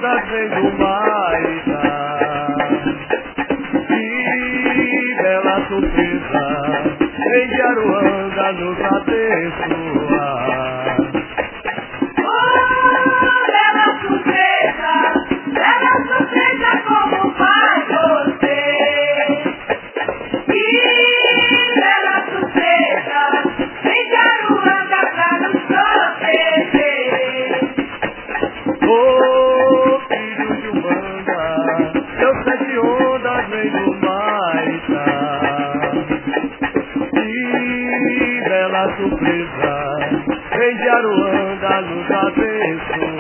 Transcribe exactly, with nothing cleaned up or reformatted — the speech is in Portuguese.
ondas vem do Maitá. Que bela surpresa, em de Aruanda nos abençoar. Como faz você? Que bela surpresa, vem de Aruanda pra nos proteger. Oh, filho de Umbanda, seus sete ondas vem do Maitá. Que bela surpresa, vem de Aruanda nos abençoar.